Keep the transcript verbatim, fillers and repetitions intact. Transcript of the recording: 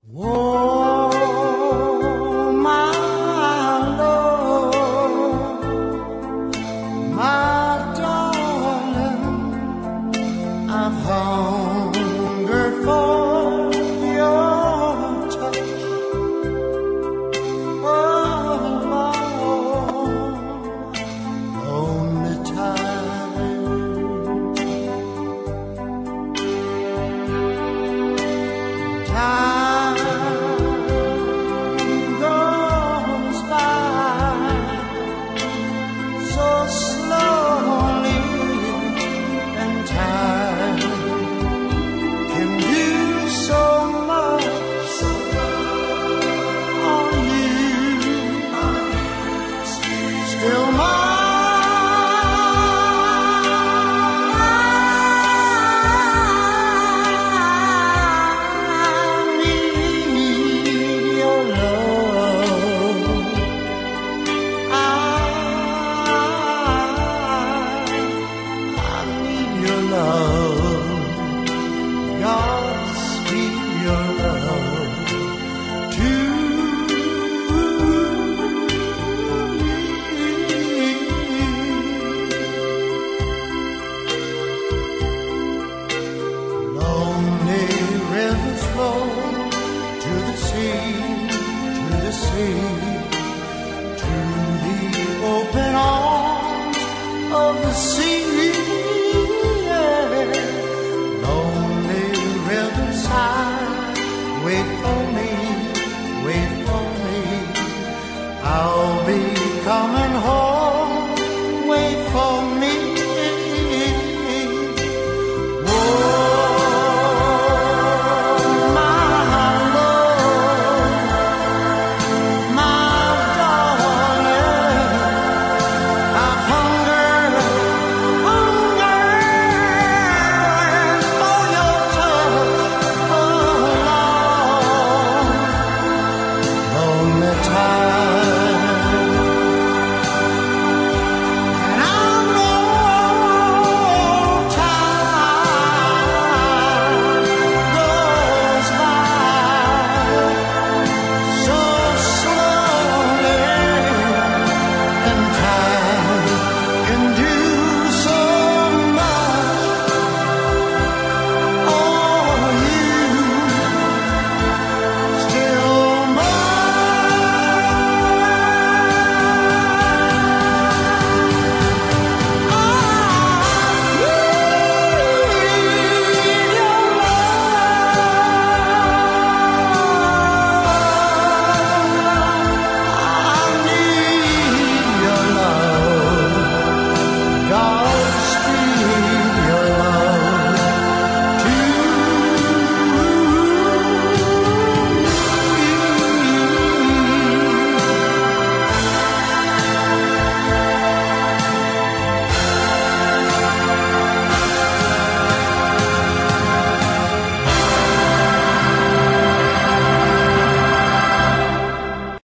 Oh, my love, my darling, I've hungered for your touch. Oh, Lord, only time. Time goes by so slowly, and time can do so much on you. Still open arms of the sea, yeah. Lonely riverside, wait for me.